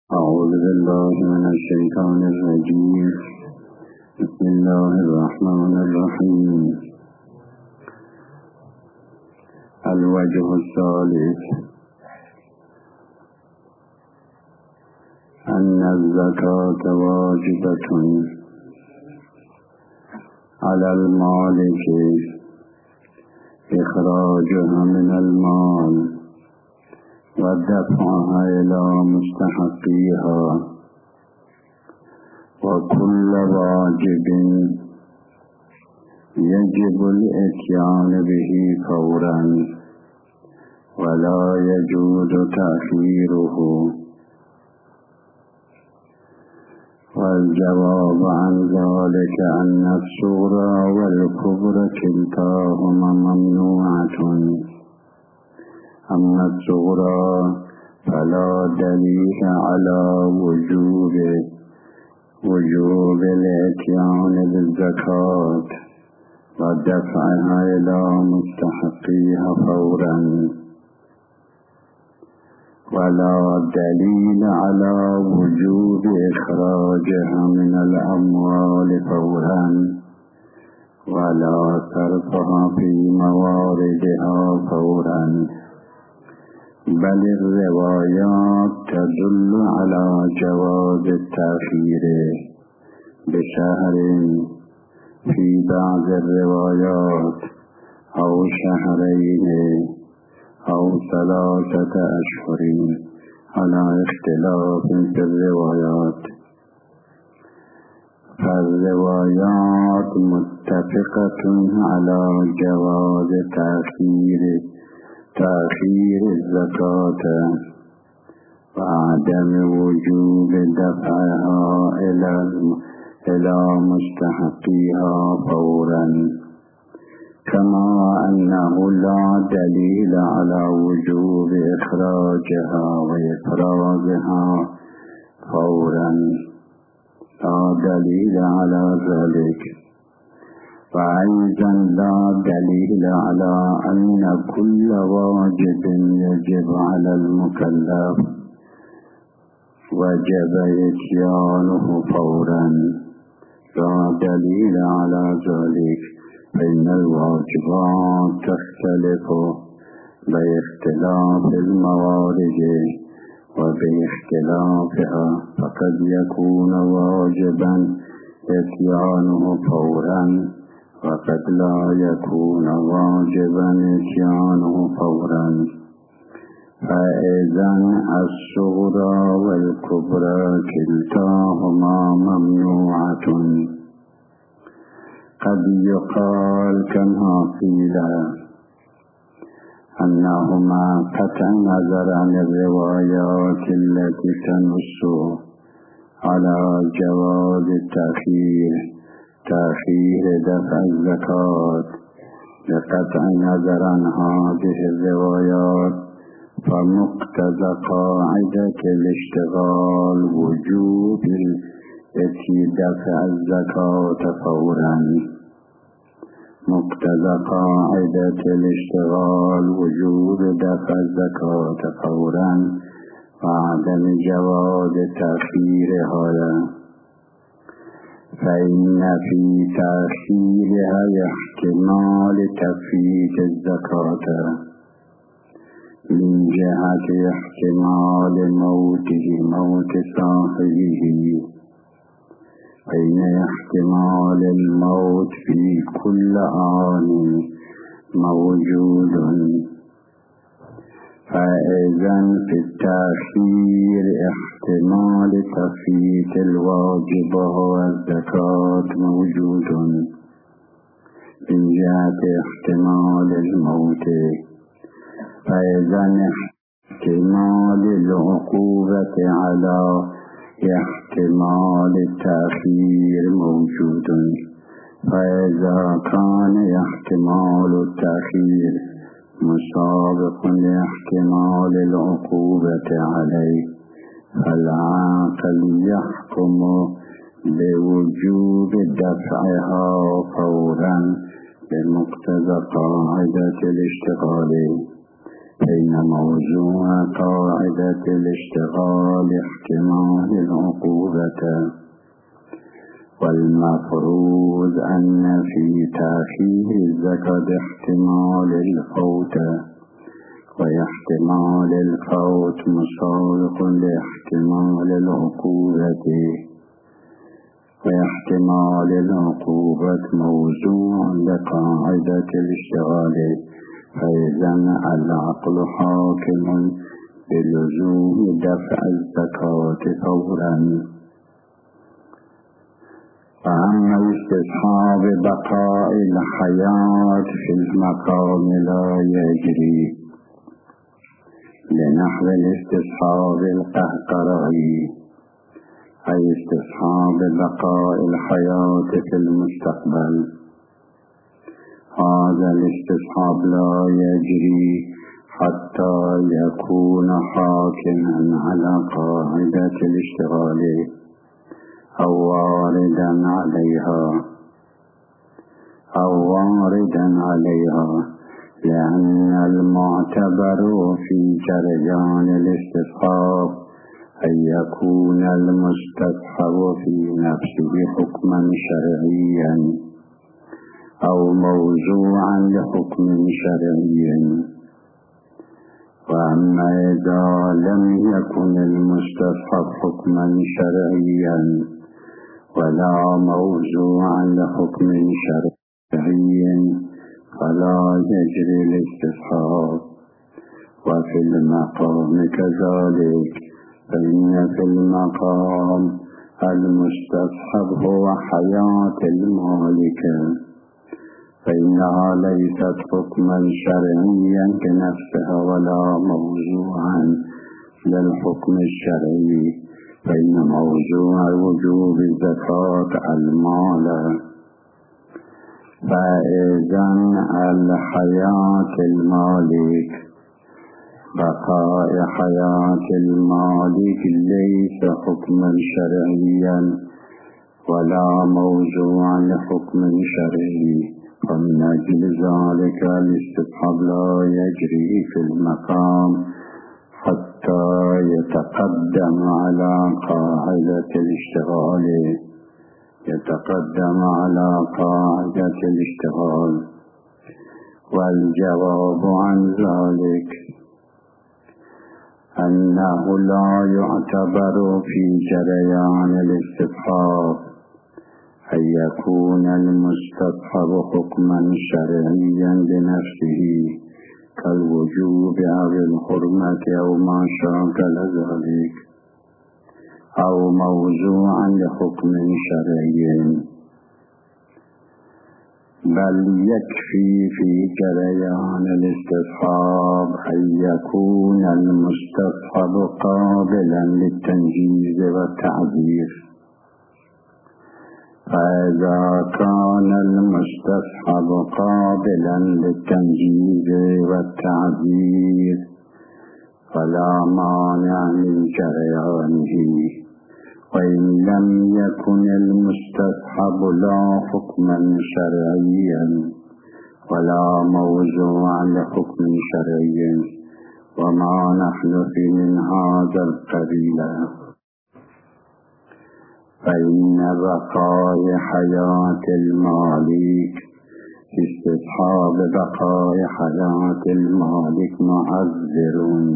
أعوذ بالله من الشيطان الرجيم. بسم الله الرحمن الرحيم. الوجه الثالث أن الزكاة واجبة على المالك إخراجها من المال ودفعها إلى مستحقيها، وكل واجب يجب الإتيان به فورا ولا يجوز تأخيره. والجواب عن ذلك أن الصغرى والكبرى كلتاهما ممنوعة. أما الصغرى فلا دليل على وجوب الإتيان بالزكاة ودفعها إلى مستحقيها فورا، ولا دليل على وجوب إخراجها من الأموال فورا ولا صرفها في مواردها فورا، بل الروايات تدل على جواز التأخير بشهر في بعض الروايات أو شهرين أو 3 أشهر على اختلاف في الروايات. فالروايات متفقة على جواز تأخير الزكاة وعدم وجوب دفعها إلى مستحقيها فورا، كما أنه لا دليل على وجوب إخراجها وإفرازها فورا، لا دليل على ذلك. وأيضا لا دليل على أن كل واجب يجب على المكلف وجب إتيانه فورا، لا دليل على ذلك، فإن الواجبات تختلف باختلاف الموارد وباختلافها، فقد يكون واجبا إتيانه فورا وقد لا يكون واجبا إتيانه فورا. فإذا الصغرى والكبرى كلتاهما ممنوعة. قد يقال كما قيل أنهما قطع نظر عن الروايات التي تنص على جواز تأخير دفع الزكاة بقطع نظر عن هذه الروايات، فمقتضى قاعدة الاشتغال وجوب دفع الزكاة فورا. مقتضى قاعدة الاشتغال وجوب دفع الزكاة فورا وعدم جواز تأخيرها، فإن في تأخيرها احتمال تفريط الزكاة من جهة احتمال موت صاحبه، فإن احتمال الموت في كل آن موجود. فإذا في التأخير احتمال تفريط الواجب والزكاة موجود من جهة احتمال الموت، فإذا احتمال العقوبة على احتمال التأخير موجود. فإذا كان احتمال التأخير مسابق لاحتمال العقوبة عليه، فالعاقل يحكم بوجوب دفعها فورا بمقتضى قاعدة الاشتغال، فإن موضوع قاعدة الاشتغال احتمال العقوبة، والمفروض أن في تأخير الزكاة احتمال الفوت، واحتمال الفوت مسابق لاحتمال العقوبة، واحتمال العقوبة موضوع لقاعدة الاشتغال. فإذا العقل حاكم بلزوم دفع الزكاة فورا. فأما استصحاب بقاء الحياة في المقام لا يجري، لنحو الاستصحاب القهقرائي، أي استصحاب بقاء الحياة في المستقبل. هذا الاستصحاب لا يجري حتى يكون حاكما على قاعدة الاشتغال أو واردا عليها، لأن المعتبر في جريان الاستصحاب أن يكون المستصحب في نفسه حكما شرعيا أو موضوعا لحكم شرعي. وأما إذا لم يكن المستصحب حكما شرعيا ولا موضوعا لحكم شرعي فلا يجري الاستصحاب. وفي المقام كذلك، فإن في المقام المستصحب هو حياة المالك، فإنها ليست حكما شرعيا كنفسها ولا موضوعا للحكم الشرعي، فإن موضوع وجوب الزكاة المال. فإذا الحياة المالك، بقاء حياة المالك ليس حكما شرعيا ولا موضوعا لحكم شرعي، فمن أجل ذلك الاستصحاب لا يجري في المقام حتى يتقدم على قاعدة الاشتغال. والجواب عن ذلك أنه لا يعتبر في جريان الاستصحاب أن يكون المستصحب حكما شرعيا بنفسه كالوجوب أو الحرمة أو ما شاكل ذلك، أو موضوعا لحكم شرعي، بل يكفي في جريان الاستصحاب أن يكون المستصحب قابلا للتنجيز والتعذير. فإذا كان المستصحب قابلا للتنجيز والتعذير فلا مانع من جريانه. وإن لم يكن المستصحب لا حكما شرعيا ولا موضوعا لحكم شرعي، وما نحن في من هذا القبيل، فإن بقاء حياة المالك، استصحاب بقاء حياة المالك معذر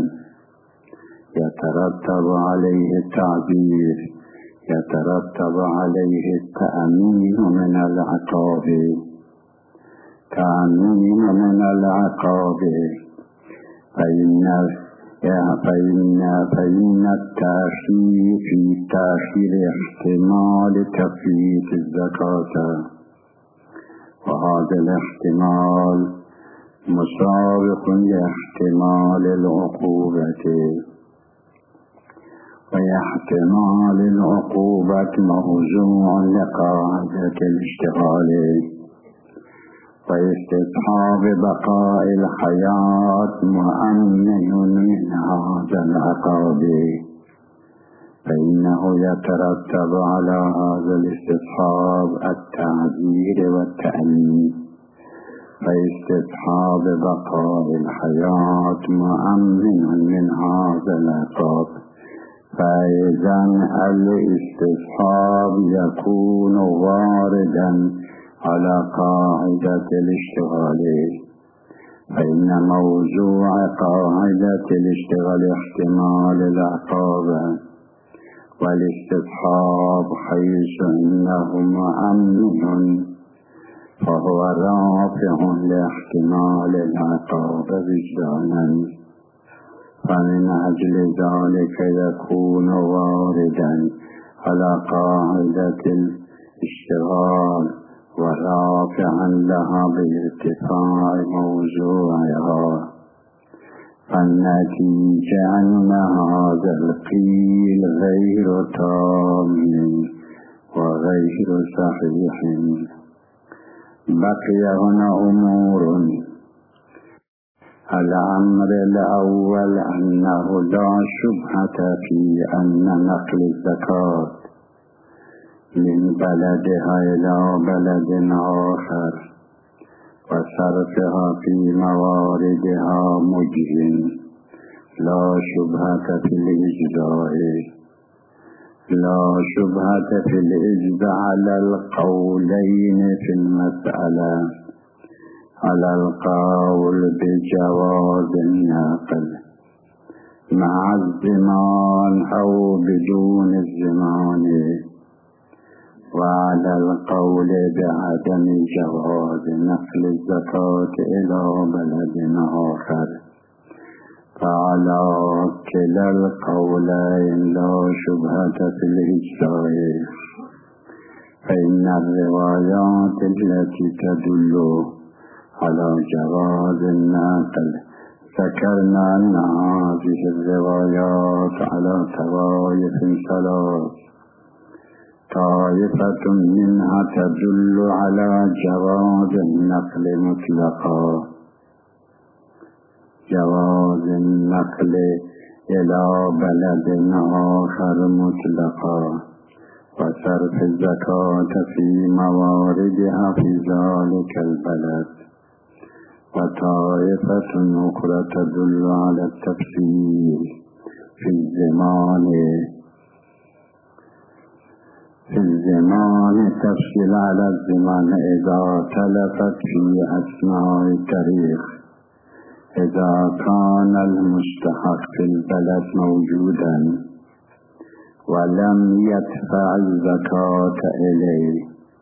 يترتب عليه التعذير، يترتب عليه التأمين من العقاب، تأمين من العقاب. فإن التأخير في تأخير احتمال تفويت الزكاة، وهذا الاحتمال مسابق لاحتمال العقوبة، واحتمال العقوبة موضوع لقاعدة الاشتغال. واستصحاب بقاء الحياة مؤمن من هذا العقاب، فإنه يترتب على هذا الاستصحاب التعذير والتأمين. فاستصحاب بقاء الحياة مؤمن من هذا العقاب. فإذا الاستصحاب يكون واردا على قاعدة الاشتغال، فإن موضوع قاعدة الاشتغال احتمال العقاب، والاستصحاب حيث إنه مؤمن فهو رافع لاحتمال العقاب وجدانا، فمن أجل ذلك يكون واردا على قاعدة الاشتغال ورافعا لها بارتفاع موضوعها. فالنتيجة أن هذا القيل غير تام وغير صحيح. بقي هنا أمور. الأمر الأول أنه لا شبهة في أن نقل الزكاة من بلدها إلى بلد آخر وصرفها في مواردها مجزٍ، لا شبهة في الإجزاء. لا شبهة في الإجزاء على القولين في المسألة، على القول بجواز النقل مع الزمان أو بدون الزمان، وعلى القول بعدم جواز نقل الزكاة إلى بلد آخر. فعلى كلا القولين لا شبهة في الإجزاء، فإن الروايات التي تدل على جواز النقل ذكرنا أن هذه الروايات على طوائف ثلاث. طائفة منها تدل على جواز النقل مطلقا، جواز النقل إلى بلد آخر مطلقا وصرف الزكاة في مواردها في ذلك البلد. وطائفة أخرى تدل على التفصيل في الزمان، تفصيل على الزمان إذا تلفت في أثناء التاريخ، إذا كان المستحق في البلد موجودا ولم يدفع الزكاة إليه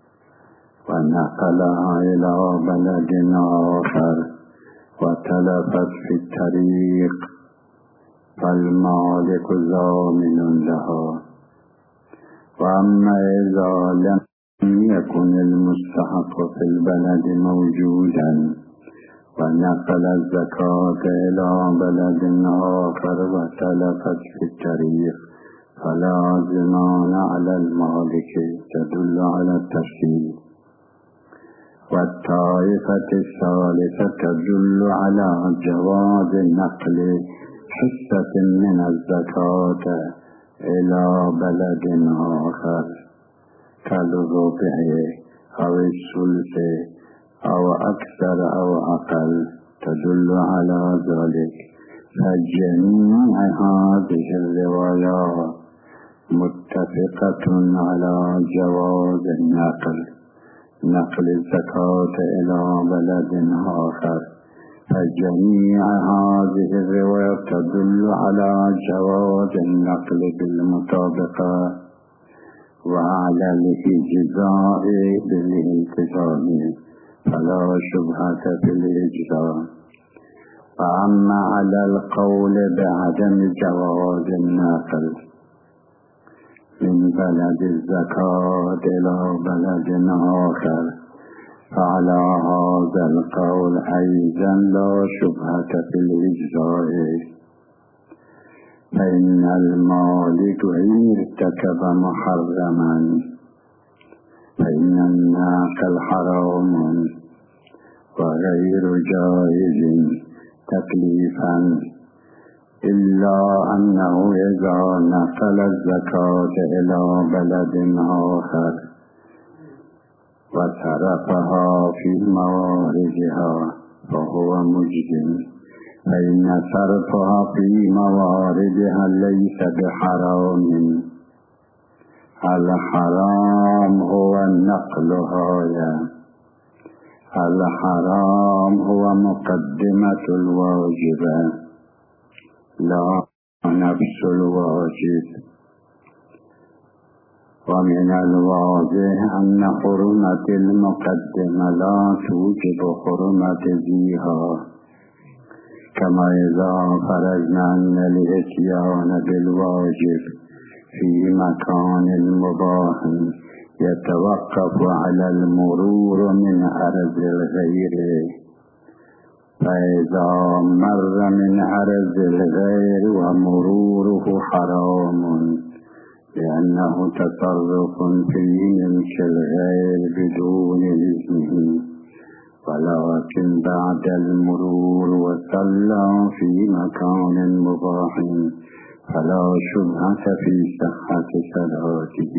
ونقلها إلى بلد آخر وتلفت في الطريق، فالمالك ضامن لها. وأما إذا لم يكن المستحق في البلد موجودا ونقل الزكاة إلى بلد آخر وتلفت في الطريق، فلا ضمان على المالك، تدل على التفصيل. والطائفة الثالثة تدل على جواز نقل حصة من الزكاة إلى بلد آخر كالربع أو الثلث أو أكثر أو أقل، تدل على ذلك. فجميع هذه الروايات متفقة على جواز نقل الزكاة إلى بلد آخر. فجميع هذه الروايات تدل على جواز النقل بالمطابقة وعلى الإجزاء بالالتزام، فلا شبهة في الإجزاء. فأما على القول بعدم جواز النقل من بلد الزكاة إلى بلد آخر، فعلى هذا القول أيضا لا شبهة في الإجزاء، فإن المالك إن ارتكب محرما فإن النقل حرام وغير جائز تكليفا، إلا أنه إذا نقل الزكاة إلى بلد آخر وصرفها في مواردها فهو مجزم، فإن صرفها في مواردها ليس بحرام. الحرام هو نقلها، الحرام هو مقدمة الواجب لا نفس الواجب. ومن الواضح أن حرمة المقدمة لا توجب حرمة ذيها، كما إذا فرضنا أن الإتيان بالواجب في مكان مباح يتوقف على المرور من أرض الغير، فإذا مر من أرض الغير ومروره حرام لأنه تصرف في ملك الغير بدون إذنه، ولكن بعد المرور وصلى في مكان مباح فلا شبهة في صحة صلاته.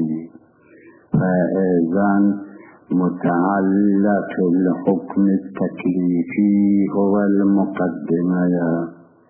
فإذن متعلق الحكم التكليفي هو المقدمة،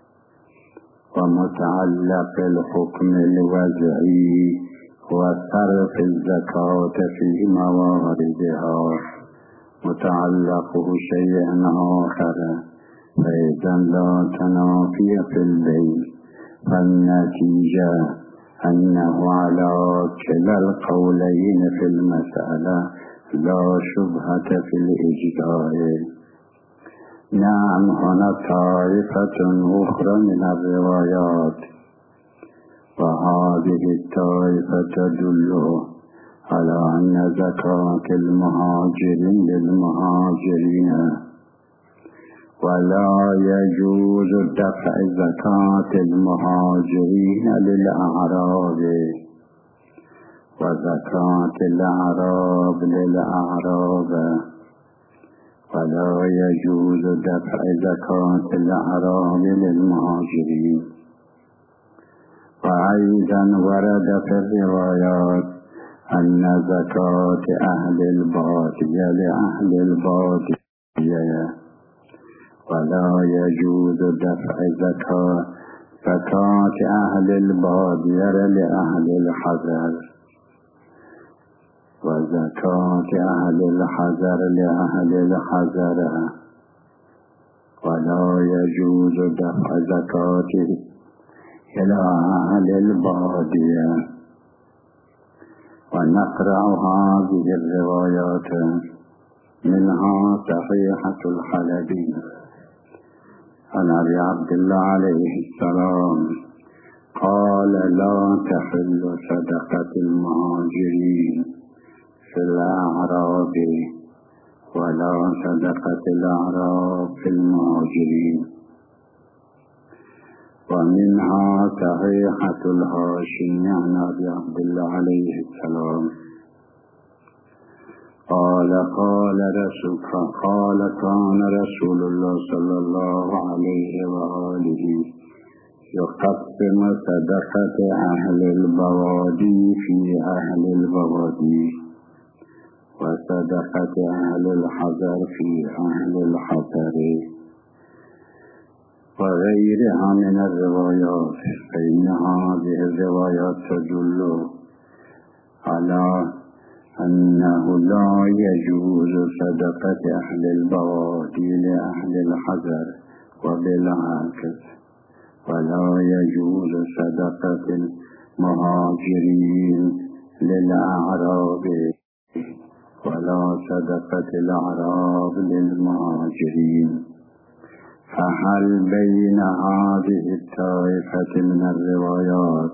ومتعلق الحكم الوضعي هو صرف الزكاة في مواردها، متعلقه شيء آخر، فإذن لا تنافي في البين. فالنتيجة أنه على كلا القولين في المسألة لا شبهة في الإجزاء. نعم، هنا طائفة أخرى من الروايات، وهذه الطائفة تدل على أن زكاة المهاجرين للمهاجرين، ولا يجوز دفع زكاة المهاجرين للأعراب، وزكاة الأعراب للأعراب، ولا يجوز دفع زكاة الأعراب للمهاجرين. وأيضا ورد في الروايات أن زكاة أهل البادية لأهل البادية، ولا يجوز دفع زكاة أهل البادية لأهل الحضر، وزكاة أهل الحضر لأهل الحضر، ولا يجوز دفع زكاته إلى أهل البادية. ونقرأ هذه الروايات، منها صحيحة الحلبي عن أبي عبد الله عليه السلام قال: لا تحل صدقة المهاجرين في الأعراب ولا صدقة الأعراب في المهاجرين. ومنها صحيحة الهاشمي عن أبي عبد الله عليه السلام قال كان رسول الله صلى الله عليه وآله يقسم صدقة أهل البوادي في أهل البوادي، وصدقة أهل الحضر في أهل الحضر، وغيرها من الروايات. فإن هذه الروايات تدل على أنه لا يجوز صدقة أهل البوادي لأهل الحضر، وبالعكس، ولا يجوز صدقة المهاجرين للأعراب، ولا صدقة الأعراب للمهاجرين. فهل بين هذه الطائفة من الروايات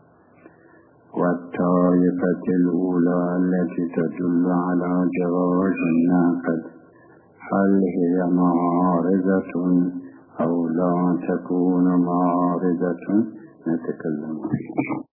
والطائفة الأولى التي تدل على جواز النقد هل هي معارضة أو لا تكون معارضة؟ نتكلم فيها.